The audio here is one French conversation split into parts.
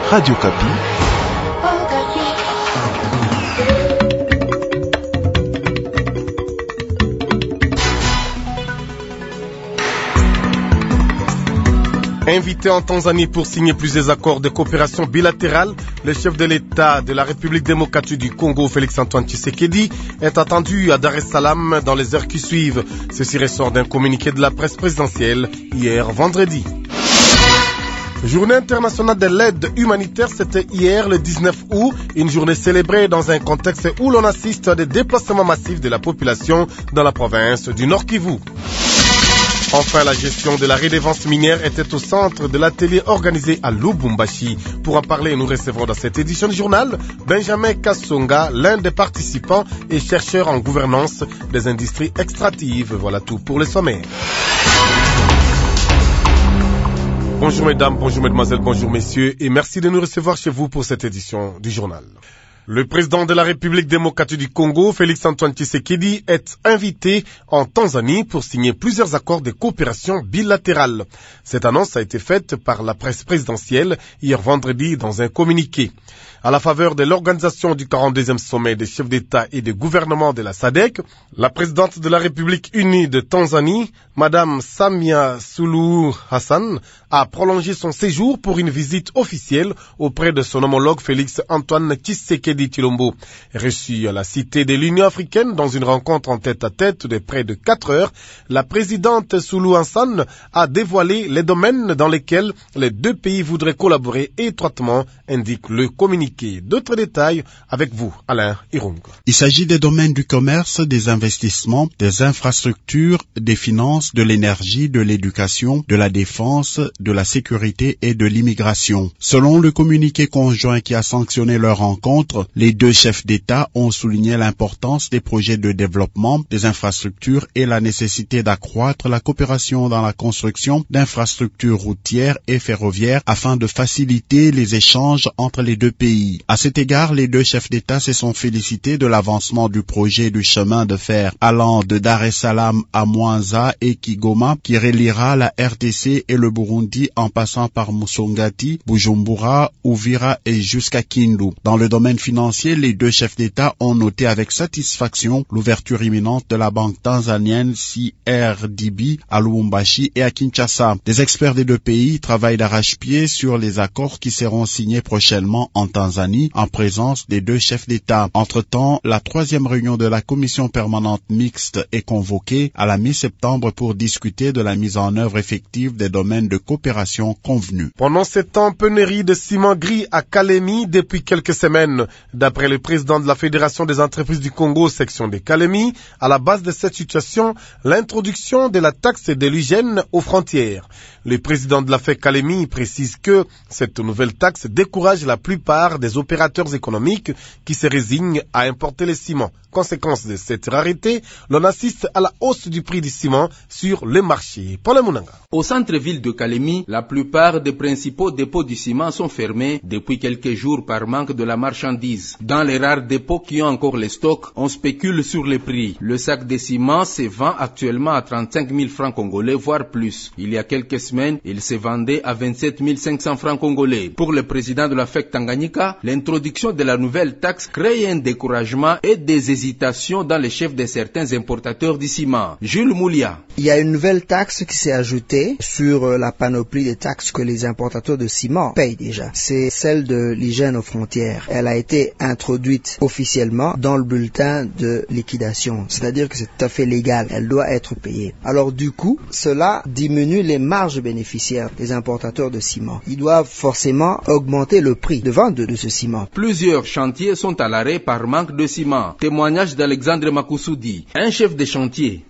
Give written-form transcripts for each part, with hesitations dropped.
Radio Kapi. Invité en Tanzanie pour signer plusieurs accords de coopération bilatérale, le chef de l'État de la République démocratique du Congo, Félix-Antoine Tshisekedi, est attendu à Dar es Salaam dans les heures qui suivent. Ceci ressort d'un communiqué de la presse présidentielle hier vendredi. Journée internationale de l'aide humanitaire, c'était hier le 19 août, une journée célébrée dans un contexte où l'on assiste à des déplacements massifs de la population dans la province du Nord Kivu. Enfin, la gestion de la redevance minière était au centre de l'atelier organisé à Lubumbashi. Pour en parler, nous recevons dans cette édition du journal Benjamin Kassonga, l'un des participants et chercheur en gouvernance des industries extractives. Voilà tout pour le sommaire. Bonjour mesdames, bonjour mesdemoiselles, bonjour messieurs et merci de nous recevoir chez vous pour cette édition du journal. Le président de la République démocratique du Congo, Félix-Antoine Tshisekedi, est invité en Tanzanie pour signer plusieurs accords de coopération bilatérale. Cette annonce a été faite par la presse présidentielle hier vendredi dans un communiqué. À la faveur de l'organisation du 42e sommet des chefs d'État et de gouvernement de la SADC, la présidente de la République unie de Tanzanie, Madame Samia Suluhu Hassan, a prolongé son séjour pour une visite officielle auprès de son homologue Félix-Antoine Tshisekedi Tshilombo. Reçu à la Cité de l'Union africaine dans une rencontre en tête-à-tête de près de 4 heures, la présidente Suluhu Hassan a dévoilé les domaines dans lesquels les deux pays voudraient collaborer étroitement, indique le communiqué. D'autres détails avec vous, Alain Irung. Il s'agit des domaines du commerce, des investissements, des infrastructures, des finances, de l'énergie, de l'éducation, de la défense, de la sécurité et de l'immigration. Selon le communiqué conjoint qui a sanctionné leur rencontre, les deux chefs d'État ont souligné l'importance des projets de développement, des infrastructures et la nécessité d'accroître la coopération dans la construction d'infrastructures routières et ferroviaires afin de faciliter les échanges entre les deux pays. À cet égard, les deux chefs d'État se sont félicités de l'avancement du projet du chemin de fer allant de Dar es Salaam à Mwanza et Kigoma qui reliera la RDC et le Burundi en passant par Musongati, Bujumbura, Uvira et jusqu'à Kindu. Dans le domaine financier, les deux chefs d'État ont noté avec satisfaction l'ouverture imminente de la banque tanzanienne CRDB à Lubumbashi et à Kinshasa. Des experts des deux pays travaillent d'arrache-pied sur les accords qui seront signés prochainement en Tanzanie en présence des deux chefs d'État. Entre-temps, la 3e réunion de la commission permanente mixte est convoquée à la mi-septembre pour discuter de la mise en œuvre effective des domaines de coopération convenus. Pendant ce temps, pénurie de ciment gris à Kalemi depuis quelques semaines. D'après le président de la Fédération des entreprises du Congo, section de Kalemi, à la base de cette situation, l'introduction de la taxe de l'hygiène aux frontières. Le président de la FEC Kalemi précise que cette nouvelle taxe décourage la plupart des opérateurs économiques qui se résignent à importer le ciment. Conséquence de cette rareté, l'on assiste à la hausse du prix du ciment sur le marché. Paul Munanga. Au centre-ville de Kalemi, la plupart des principaux dépôts du ciment sont fermés depuis quelques jours par manque de la marchandise. Dans les rares dépôts qui ont encore les stocks, on spécule sur les prix. Le sac de ciment se vend actuellement à 35 000 francs congolais, voire plus. Il y a quelques semaines, il se vendait à 27 500 francs congolais. Pour le président de la FEC Tanganyika, l'introduction de la nouvelle taxe crée un découragement et des hésitations dans les chefs de certains importateurs du ciment. Jules Moulia. Il y a une nouvelle taxe qui s'est ajoutée sur la panoplie des taxes que les importateurs de ciment payent déjà. C'est celle de l'hygiène aux frontières. Elle a été introduite officiellement dans le bulletin de liquidation. C'est-à-dire que c'est tout à fait légal. Elle doit être payée. Alors du coup, cela diminue les marges bénéficiaires des importateurs de ciment. Ils doivent forcément augmenter le prix de vente de ce ciment. Plusieurs chantiers sont à l'arrêt par manque de ciment. Témoignage d'Alexandre Makoussoudi, un chef de chantier.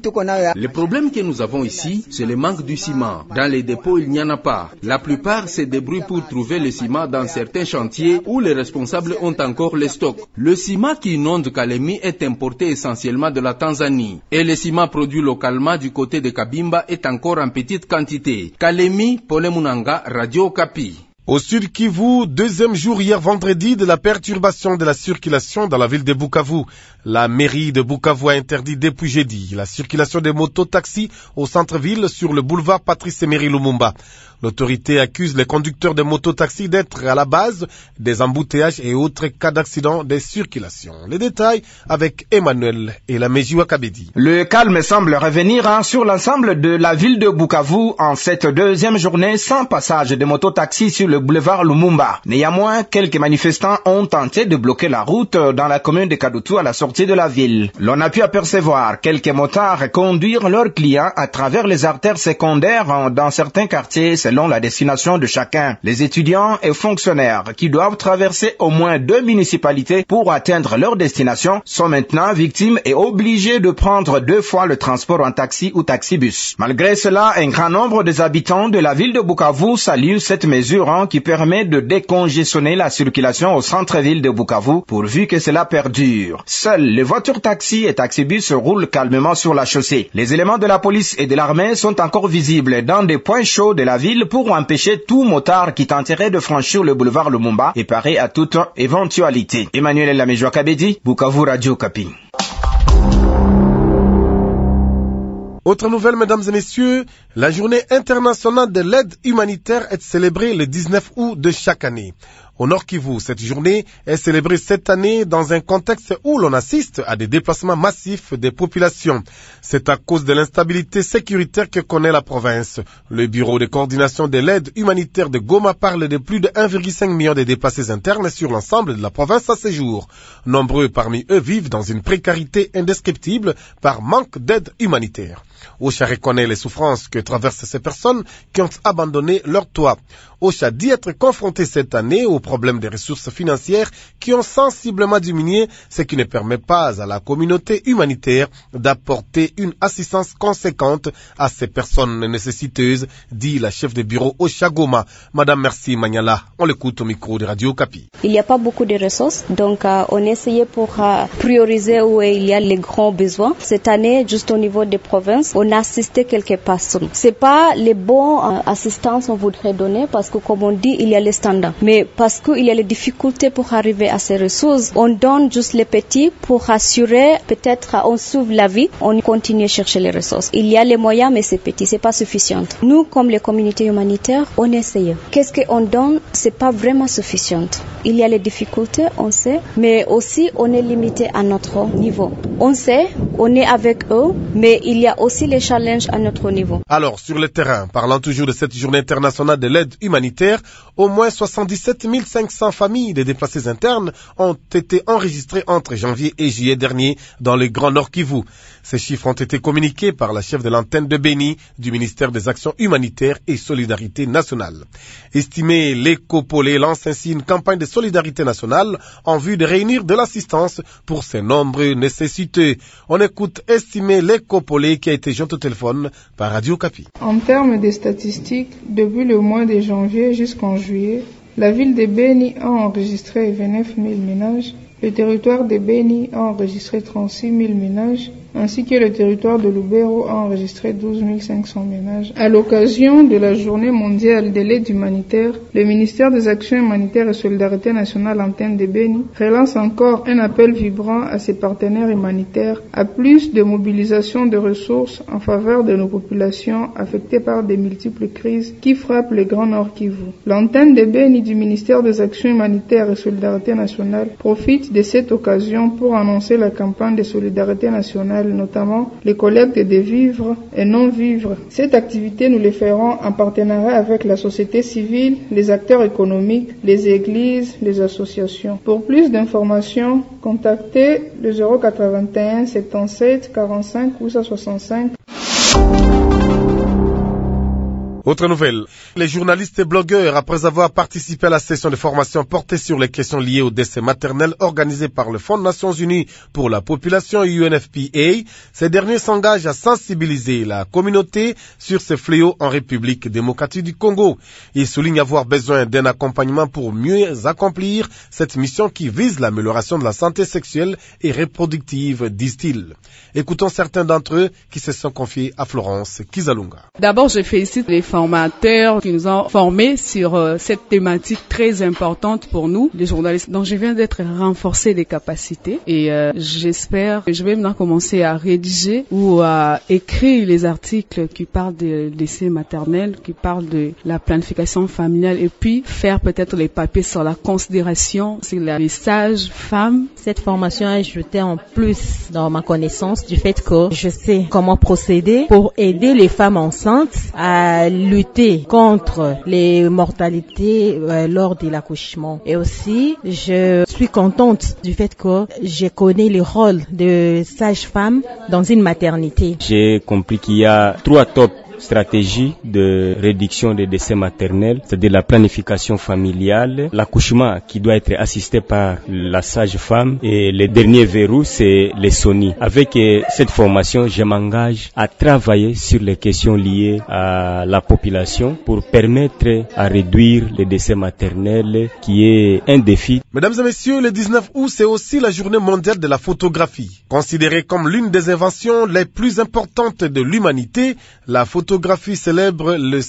Le problème que nous avons ici, c'est le manque du ciment. Dans les dépôts, il n'y en a pas. La plupart se débrouillent pour trouver le ciment dans certains chantiers où les responsables ont encore les stocks. Le ciment qui inonde Kalemi est importé essentiellement de la Tanzanie. Et le ciment produit localement du côté de Kabimba est encore en petite quantité. Kalemi, Paul Munanga, Radio Kapi. Au Sud Kivu, deuxième jour hier vendredi de la perturbation de la circulation dans la ville de Bukavu. La mairie de Bukavu a interdit depuis jeudi la circulation des motos-taxis au centre-ville sur le boulevard Patrice Emery Lumumba. L'autorité accuse les conducteurs de mototaxis d'être à la base des embouteillages et autres cas d'accidents de circulation. Les détails avec Emmanuel et la Mejiwa Kabedi. Le calme semble revenir sur l'ensemble de la ville de Bukavu en cette deuxième journée sans passage de mototaxis sur le boulevard Lumumba. Néanmoins, quelques manifestants ont tenté de bloquer la route dans la commune de Kadutu à la sortie de la ville. L'on a pu apercevoir quelques motards conduire leurs clients à travers les artères secondaires dans certains quartiers selon la destination de chacun. Les étudiants et fonctionnaires qui doivent traverser au moins 2 municipalités pour atteindre leur destination sont maintenant victimes et obligés de prendre 2 fois le transport en taxi ou taxibus. Malgré cela, un grand nombre des habitants de la ville de Bukavu saluent cette mesure qui permet de décongestionner la circulation au centre-ville de Bukavu pourvu que cela perdure. Seules les voitures taxi et taxibus roulent calmement sur la chaussée. Les éléments de la police et de l'armée sont encore visibles dans des points chauds de la ville pour empêcher tout motard qui tenterait de franchir le boulevard Lumumba et parer à toute éventualité. Emmanuel Lamejoa Kabedi, Bukavu Radio Kapi. Autre nouvelle, mesdames et messieurs, la journée internationale de l'aide humanitaire est célébrée le 19 août de chaque année. Au Nord Kivu, cette journée est célébrée cette année dans un contexte où l'on assiste à des déplacements massifs des populations. C'est à cause de l'instabilité sécuritaire que connaît la province. Le bureau de coordination de l'aide humanitaire de Goma parle de plus de 1,5 million de déplacés internes sur l'ensemble de la province à ce jour. Nombreux parmi eux vivent dans une précarité indescriptible par manque d'aide humanitaire. OCHA reconnaît les souffrances que traversent ces personnes qui ont abandonné leur toit. OCHA dit être confronté cette année aux problèmes des ressources financières qui ont sensiblement diminué, ce qui ne permet pas à la communauté humanitaire d'apporter une assistance conséquente à ces personnes nécessiteuses, dit la chef de bureau OCHA Goma, Madame Merci Magnala. On l'écoute au micro de Radio Kapi. Il n'y a pas beaucoup de ressources, donc on essayait pour prioriser où il y a les grands besoins. Cette année, juste au niveau des provinces, on a assisté quelques personnes. C'est pas les bons assistances on voudrait donner parce que comme on dit, il y a les standards. Mais parce qu'il y a les difficultés pour arriver à ces ressources, on donne juste les petits pour assurer, peut-être on sauve la vie, on continue à chercher les ressources. Il y a les moyens, mais c'est petit, c'est pas suffisant. Nous, comme les communautés humanitaires, on essaye. Qu'est-ce qu'on donne? C'est pas vraiment suffisant. Il y a les difficultés, on sait, mais aussi on est limité à notre niveau. On sait, on est avec eux, mais il y a aussi les challenges à notre niveau. Alors, sur le terrain, parlant toujours de cette journée internationale de l'aide humanitaire, au moins 77 500 familles de déplacés internes ont été enregistrées entre janvier et juillet dernier dans le Grand Nord Kivu. Ces chiffres ont été communiqués par la chef de l'antenne de Béni du ministère des Actions humanitaires et Solidarité nationale. Estimé, l'Écopolé lance ainsi une campagne de solidarité nationale en vue de réunir de l'assistance pour ces nombreux nécessiteux. On écoute Estimé l'Écopolé qui a été joint au téléphone par Radio Kapi. En termes de statistiques, depuis le mois de janvier jusqu'en juillet, la ville de Béni a enregistré 29 000 ménages, le territoire de Béni a enregistré 36 000 ménages, ainsi que le territoire de Lubero a enregistré 12 500 ménages. À l'occasion de la journée mondiale de l'aide humanitaire, le ministère des Actions humanitaires et Solidarité nationale antenne de Béni relance encore un appel vibrant à ses partenaires humanitaires à plus de mobilisation de ressources en faveur de nos populations affectées par des multiples crises qui frappent le Grand Nord Kivu. L'antenne de Béni du ministère des Actions humanitaires et Solidarité nationale profite de cette occasion pour annoncer la campagne de solidarité nationale, notamment les collectes de vivres et non-vivres. Cette activité, nous le ferons en partenariat avec la société civile, les acteurs économiques, les églises, les associations. Pour plus d'informations, contactez le 081 77 45 865. Autre nouvelle, les journalistes et blogueurs, après avoir participé à la session de formation portée sur les questions liées au décès maternel organisée par le Fonds des Nations Unies pour la population UNFPA, ces derniers s'engagent à sensibiliser la communauté sur ces fléaux en République démocratique du Congo. Ils soulignent avoir besoin d'un accompagnement pour mieux accomplir cette mission qui vise l'amélioration de la santé sexuelle et reproductive, disent-ils. Écoutons certains d'entre eux qui se sont confiés à Florence Kizalunga. D'abord, je félicite les femmes formateurs qui nous ont formés sur cette thématique très importante pour nous, les journalistes. Donc je viens d'être renforcé des capacités et j'espère que je vais maintenant commencer à rédiger ou à écrire les articles qui parlent de l'essai maternel, qui parlent de la planification familiale et puis faire peut-être les papiers sur la considération sur les sages-femmes. Cette formation a ajouté en plus dans ma connaissance du fait que je sais comment procéder pour aider les femmes enceintes à lutter contre les mortalités lors de l'accouchement. Et aussi, je suis contente du fait que je connais le rôle de sage-femme dans une maternité. J'ai compris qu'il y a 3 top stratégie de réduction des décès maternels, c'est-à-dire la planification familiale, l'accouchement qui doit être assisté par la sage-femme et le dernier verrou, c'est les SONI. Avec cette formation, je m'engage à travailler sur les questions liées à la population pour permettre à réduire les décès maternels qui est un défi. Mesdames et messieurs, le 19 août, c'est aussi la journée mondiale de la photographie. Considérée comme l'une des inventions les plus importantes de l'humanité, la photographie célèbre le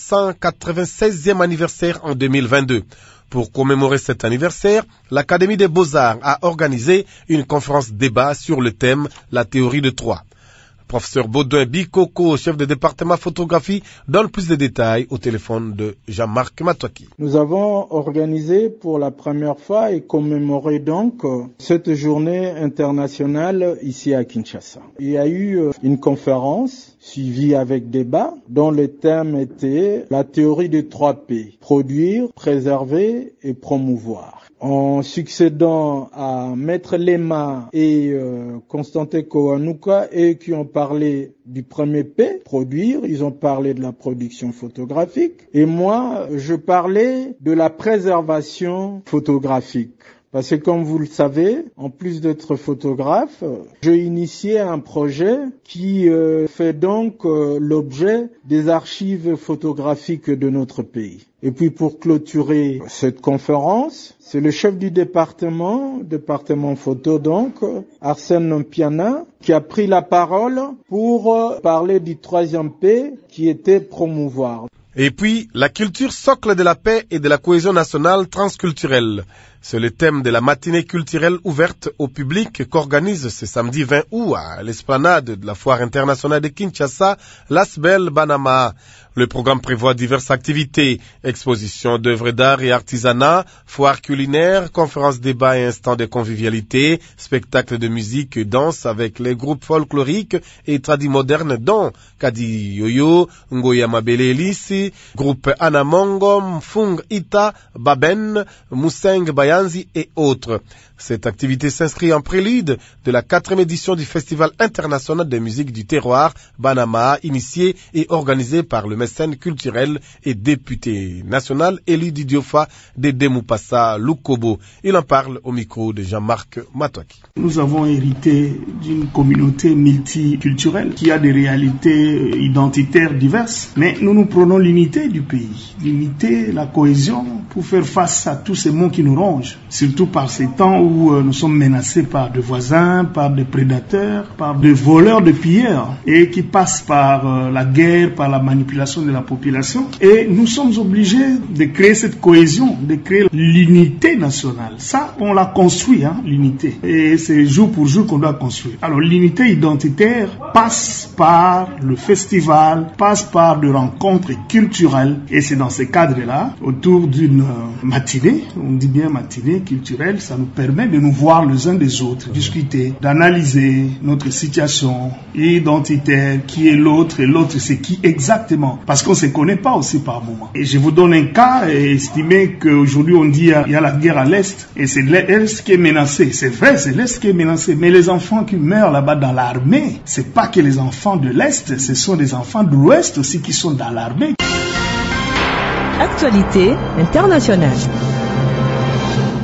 196e anniversaire en 2022. Pour commémorer cet anniversaire, l'Académie des Beaux-Arts a organisé une conférence débat sur le thème « La théorie de Troie ». Professeur Baudouin Bikoko, chef de département photographie, donne plus de détails au téléphone de Jean-Marc Matouaki. Nous avons organisé pour la première fois et commémoré donc cette journée internationale ici à Kinshasa. Il y a eu une conférence suivie avec débat dont le thème était la théorie des 3 P, produire, préserver et promouvoir. En succédant à Maître Lema et Constantin Kowanuka, et qui ont parlé du premier P, produire, ils ont parlé de la production photographique, et moi, je parlais de la préservation photographique. Parce que comme vous le savez, en plus d'être photographe, j'ai initié un projet qui fait donc l'objet des archives photographiques de notre pays. Et puis pour clôturer cette conférence, c'est le chef du département photo donc, Arsène Mpiana, qui a pris la parole pour parler du 3e P qui était promouvoir. Et puis, la culture socle de la paix et de la cohésion nationale transculturelle. C'est le thème de la matinée culturelle ouverte au public qu'organise ce samedi 20 août à l'esplanade de la Foire internationale de Kinshasa, l'Asbel Banama. Le programme prévoit diverses activités, expositions d'œuvres d'art et artisanat, foire culinaire, conférences débat et instants de convivialité, spectacles de musique et danse avec les groupes folkloriques et tradimodernes dont Kadi Yoyo, Ngoya Mabele Elisi, groupe Anamongo, Mfung Ita, Baben, Museng Bayanzi et autres. Cette activité s'inscrit en prélude de la 4e édition du Festival international de musique du terroir Banama, initié et organisé par le mécène culturel et député national élu du Diofa de Demupassa Lukobo. Il en parle au micro de Jean-Marc Matouaki. Nous avons hérité d'une communauté multiculturelle qui a des réalités identitaires diverses, mais nous prenons l'unité du pays, l'unité, la cohésion pour faire face à tous ces maux qui nous rongent, surtout par ces temps où nous sommes menacés par des voisins, par des prédateurs, par des voleurs, des pilleurs, et qui passent par la guerre, par la manipulation de la population. Et nous sommes obligés de créer cette cohésion, de créer l'unité nationale. Ça, on l'a construit, l'unité. Et c'est jour pour jour qu'on doit construire. Alors l'unité identitaire passe par le festival, passe par des rencontres culturelles. Et c'est dans ce cadre-là, autour d'une matinée, on dit bien matinée culturelle, ça nous permet de nous voir les uns des autres, discuter, d'analyser notre situation identitaire, qui est l'autre et l'autre c'est qui exactement, parce qu'on ne se connaît pas aussi par moment. Et je vous donne un cas, estimez qu'aujourd'hui on dit il y a la guerre à l'Est, et c'est l'Est qui est menacé. C'est vrai, c'est l'Est qui est menacé, mais les enfants qui meurent là-bas dans l'armée, c'est pas que les enfants de l'Est, ce sont des enfants de l'Ouest aussi qui sont dans l'armée. Actualité internationale.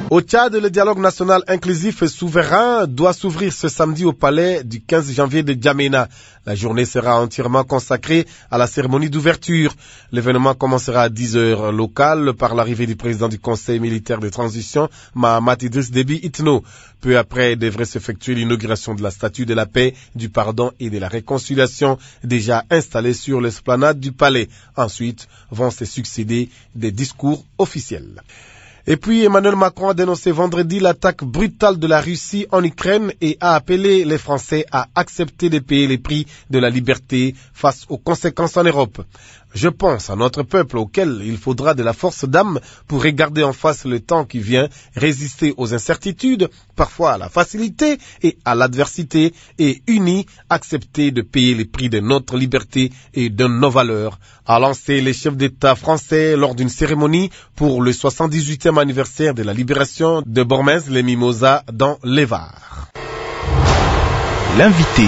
Au Tchad, le dialogue national inclusif et souverain doit s'ouvrir ce samedi au palais du 15 janvier de Djamena. La journée sera entièrement consacrée à la cérémonie d'ouverture. L'événement commencera à 10h local par l'arrivée du président du Conseil militaire de transition, Mahamat Idriss Déby Itno. Peu après devrait s'effectuer l'inauguration de la statue de la paix, du pardon et de la réconciliation déjà installée sur l'esplanade du palais. Ensuite vont se succéder des discours officiels. Et puis Emmanuel Macron a dénoncé vendredi l'attaque brutale de la Russie en Ukraine et a appelé les Français à accepter de payer les prix de la liberté face aux conséquences en Europe. Je pense à notre peuple auquel il faudra de la force d'âme pour regarder en face le temps qui vient, résister aux incertitudes, parfois à la facilité et à l'adversité, et unis, accepter de payer les prix de notre liberté et de nos valeurs, a lancé les chefs d'État français lors d'une cérémonie pour le 78e anniversaire de la libération de Bormez-les-Mimosas dans les Var. L'invité.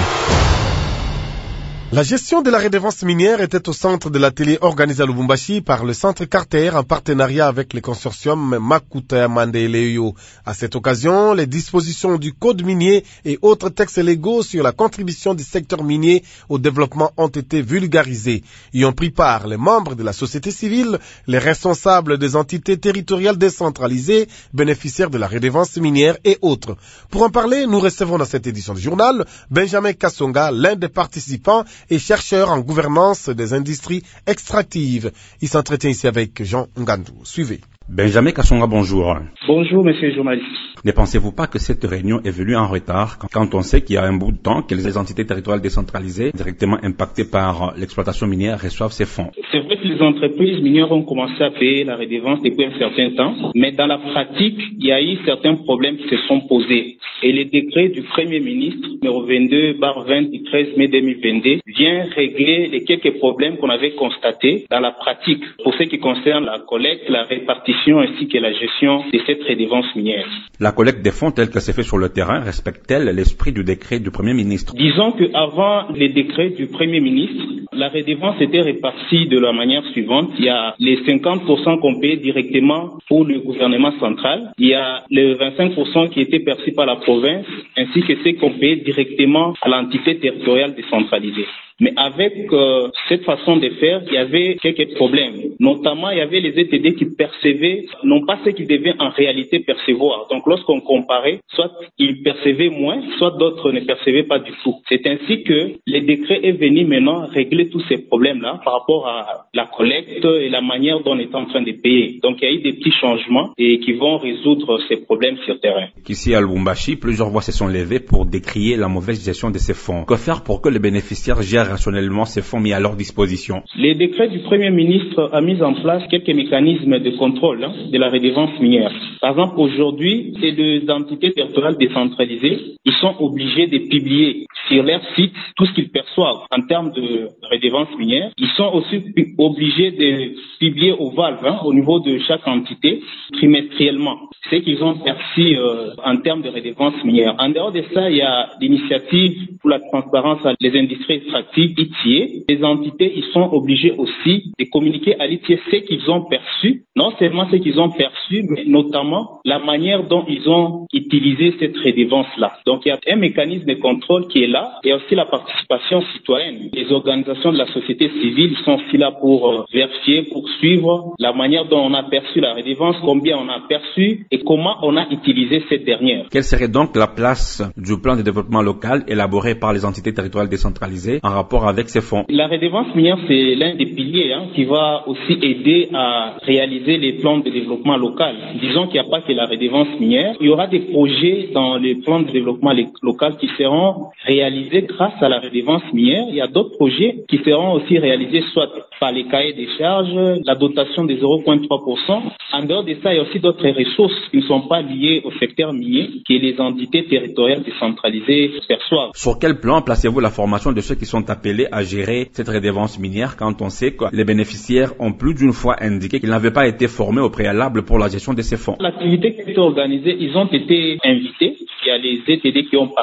La gestion de la redevance minière était au centre de l'atelier organisé à Lubumbashi par le Centre Carter en partenariat avec le consortium Makuta Mandeleyo. À cette occasion, les dispositions du Code minier et autres textes légaux sur la contribution du secteur minier au développement ont été vulgarisés. Y ont pris part les membres de la société civile, les responsables des entités territoriales décentralisées, bénéficiaires de la redevance minière et autres. Pour en parler, nous recevons dans cette édition du journal Benjamin Kassonga, l'un des participants et chercheur en gouvernance des industries extractives. Il s'entretient ici avec Jean Ngandou. Suivez. Benjamin Kassonga, bonjour. Bonjour, monsieur le journaliste. Ne pensez-vous pas que cette réunion est venue en retard quand on sait qu'il y a un bout de temps que les entités territoriales décentralisées, directement impactées par l'exploitation minière, reçoivent ces fonds? C'est vrai que les entreprises minières ont commencé à payer la redevance depuis un certain temps, mais dans la pratique, il y a eu certains problèmes qui se sont posés. Et le décret du Premier ministre, numéro 22/20 du 13 mai 2022, vient régler les quelques problèmes qu'on avait constatés dans la pratique pour ce qui concerne la collecte, la répartition ainsi que la gestion de cette redevance minière. La collecte des fonds telle que c'est fait sur le terrain respecte-t-elle l'esprit du décret du Premier ministre? Disons qu'avant le décret du Premier ministre, la redevance était répartie de la manière suivante. Il y a les 50% qu'on paye directement pour le gouvernement central. Il y a les 25% qui étaient perçus par la province, ainsi que ceux qu'on paye directement à l'entité territoriale décentralisée. Mais avec cette façon de faire, il y avait quelques problèmes. Notamment, il y avait les ETD qui percevaient, non pas ce qu'ils devaient en réalité percevoir. Donc, lorsqu'on comparait, soit ils percevaient moins, soit d'autres ne percevaient pas du tout. C'est ainsi que le décret est venu maintenant régler tous ces problèmes-là par rapport à la collecte et la manière dont on est en train de payer. Donc, il y a eu des petits changements et qui vont résoudre ces problèmes sur terrain. Ici à Lubumbashi, plusieurs voix se sont levées pour décrier la mauvaise gestion de ces fonds. Que faire pour que les bénéficiaires gèrent rationnellement ces fonds mis à leur disposition? Le décret du Premier ministre a mis en place quelques mécanismes de contrôle de la redevance minière. Par exemple, aujourd'hui, ces deux entités territoriales décentralisées, ils sont obligés de publier sur leur site tout ce qu'ils perçoivent en termes de redevance minière. Ils sont aussi obligés de publier au valve, au niveau de chaque entité, trimestriellement, ce qu'ils ont perçu en termes de redevance minière. En dehors de ça, il y a l'initiative pour la transparence des industries extractives, ITIE. Les entités, ils sont obligés aussi de communiquer à l'ITIE ce qu'ils ont perçu, non seulement ce qu'ils ont perçu, mais notamment la manière dont ils ont utilisé cette redevance-là. Donc il y a un mécanisme de contrôle qui est là, et aussi la participation citoyenne. Les organisations de la société civile sont aussi là pour vérifier, pour suivre la manière dont on a perçu la redevance, combien on a perçu et comment on a utilisé cette dernière. Quelle serait donc la place du plan de développement local élaboré par les entités territoriales décentralisées en rapport avec ces fonds? La redevance minière, c'est l'un des piliers qui va aussi aider à réaliser les plans de développement local. Disons qu'il n'y a pas que la redevance minière. Il y aura des projets dans les plans de développement local qui seront réalisés grâce à la redevance minière. Il y a d'autres projets qui seront aussi réalisés soit par les cahiers des charges, la dotation de 0,3%. En dehors de ça, il y a aussi d'autres ressources qui ne sont pas liées au secteur minier que les entités territoriales décentralisées perçoivent. Sur quel plan placez-vous la formation de ceux qui sont appelés à gérer cette redevance minière quand on sait que les bénéficiaires ont plus d'une fois indiqué qu'ils n'avaient pas été formés au préalable pour la gestion de ces fonds? L'activité qui a été organisée, ils ont été invités. Il y a les ETD qui ont participé.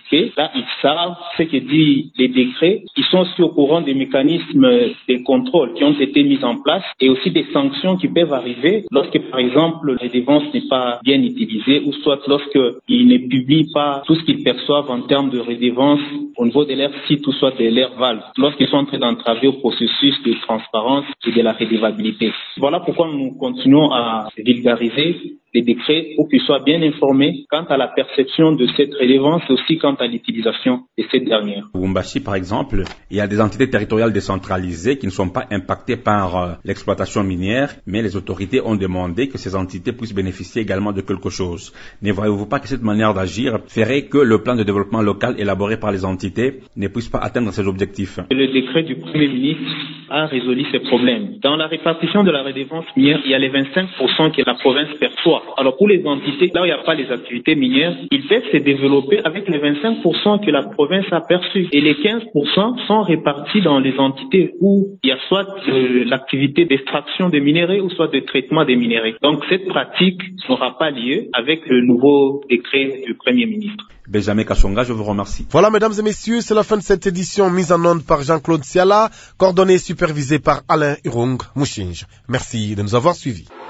impliqués. Là, ils savent ce que dit les décrets. Ils sont aussi au courant des mécanismes de contrôle qui ont été mis en place et aussi des sanctions qui peuvent arriver lorsque, par exemple, la redevance n'est pas bien utilisée ou soit lorsqu'ils ne publient pas tout ce qu'ils perçoivent en termes de redevance au niveau de leur site ou soit de leur valve, lorsqu'ils sont en train d'entraver au processus de transparence et de la redevabilité. Voilà pourquoi nous continuons à vulgariser les décrets pour qu'ils soient bien informés quant à la perception de cette redevance et aussi quant à l'utilisation de cette dernière. Au Lubumbashi, par exemple, il y a des entités territoriales décentralisées qui ne sont pas impactées par l'exploitation minière, mais les autorités ont demandé que ces entités puissent bénéficier également de quelque chose. Ne voyez-vous pas que cette manière d'agir ferait que le plan de développement local élaboré par les entités ne puisse pas atteindre ses objectifs? Le décret du Premier ministre a résolu ces problèmes. Dans la répartition de la redevance minière, il y a les 25% que la province perçoit. Alors pour les entités, là où il n'y a pas les activités minières, ils peuvent se développer avec les 25% que la province a perçus. Et les 15% sont répartis dans les entités où il y a soit l'activité d'extraction des minéraux ou soit de traitement des minéraux. Donc cette pratique n'aura pas lieu avec le nouveau décret du Premier ministre. Benjamin Kachonga, je vous remercie. Voilà, mesdames et messieurs, c'est la fin de cette édition mise en onde par Jean-Claude Siala, coordonnée et supervisée par Alain Irung Mouchinge. Merci de nous avoir suivis.